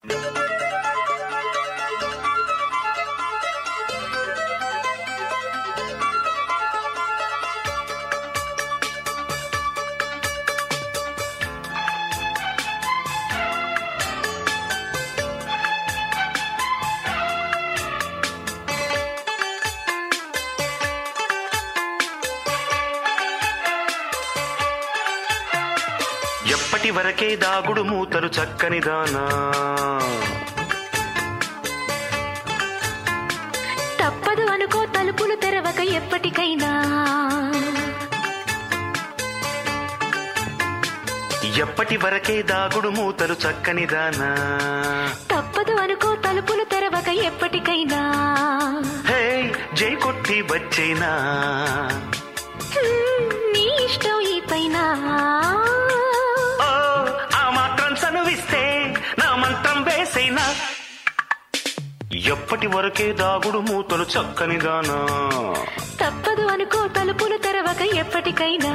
ఎప్పటి వరకే దాగుడు మూతలు చక్కని దానా, తప్పదు అనుకో తలుపులు తెరవక ఎప్పటికైనా. ఎప్పటి వరకే దాగుడు మూతలు చక్కని దానా, తప్పదు అనుకో తలుపులు తెరవక ఎప్పటికైనా. హే జై కొట్టి వచ్చేనా, నీ ఇష్టం ఈ పైన. ఎప్పటి వరకే దాగుడు మూతలు చక్కని దానా, తప్పదు అనుకో తలుపులు తెరవక ఎప్పటికైనా.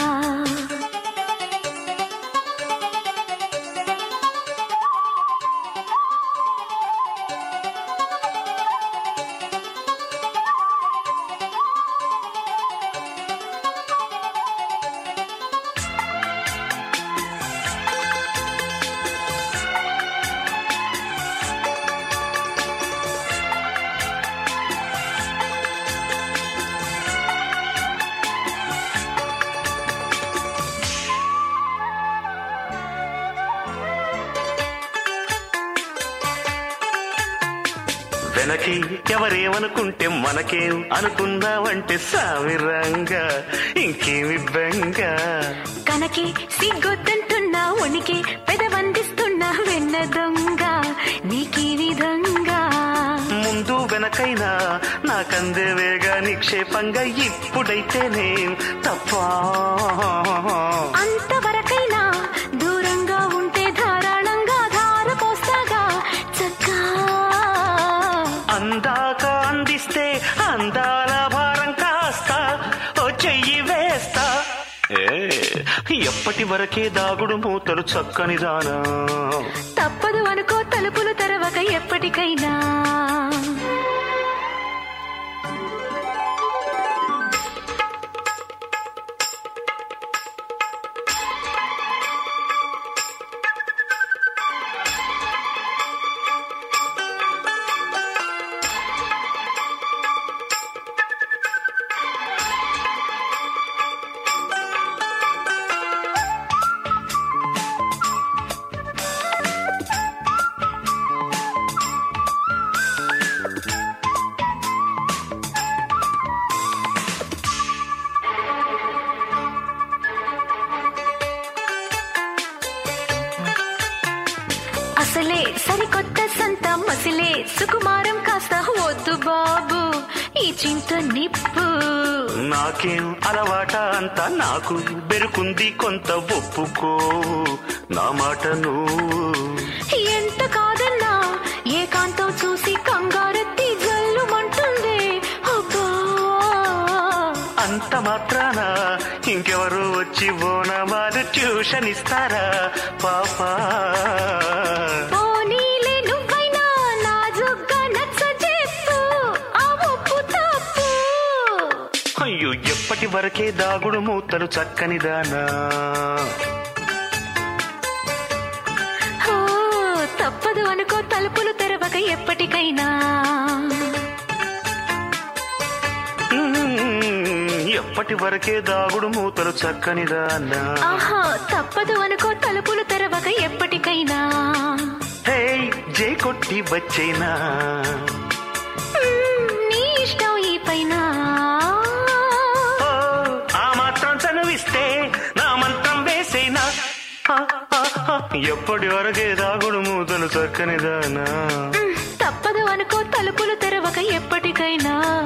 వెనకే ఎవరేమనుకుంటే మనకేం అనుకుందామంటే సామిరంగా ఇంకేమి బెంగ. కనకే సిగ్గొద్దంటున్నా ఉనికి పెదవందిస్తున్నా వెన్న దొంగ నీకీ విధంగా. ముందు వెనకైనా నాకందేవేగా నిక్షేపంగా, ఇప్పుడైతేనే తప్ప అంతవరకైనా దూరంగా ఉంటే ధారాళంగా ధార పోస్తాగా చక్కా. అందాక అందిస్తే అందాల భారం కాస్త ఓ చెయ్యి వేస్తా. ఎప్పటి వరకే దాగుడు మూతలు చక్కని దానా, తప్పదు అనుకో తలుపులు తెరవక ఎప్పటికైనా. అసలే సరికొత్త సంత మసిలే సుకుమారం కాస్త వద్దు బాబు ఈ చింత నిప్పు. నాకేం అలవాట అంతా నాకు బెరుకుంది కొంత ఒప్పుకో నా మాట నువ్వు. ఎంత కాదన్నా ఏకాంతం చూసి కంగారెత్తి జల్లుమంటుంది. అబ్బా అంత మాత్రాన ఇంకెవరు వచ్చి బోనమాలు ట్యూషన్ ఇస్తారా పాపా. పోనీలే నువ్వైనా నాజుగ్గా నచ్చజెప్పు ఆ ఒప్పు తప్పు. అయ్యో ఎప్పటి వరకే దాగుడు మూతలు చక్కని దానా, తప్పదు అనుకో తలుపులు తెరవక ఎప్పటికైనా. ఎప్పటి వరకే దాగుడు మూతలు చక్కని దానా, ఆహా తప్పదు అనుకో తలుపులు తెరవక ఎప్పటికైనా. హే జై కొట్టి వచ్చేనా, నీ ఇష్టం ఈ పైన. ఆ మాత్రం చనువిస్తే నా మంత్రం వేసేనా. ఎప్పటి వరకే దాగుడు మూతలు చక్కని దానా, తప్పదు అనుకో తలుపులు తెరవక ఎప్పటికైనా.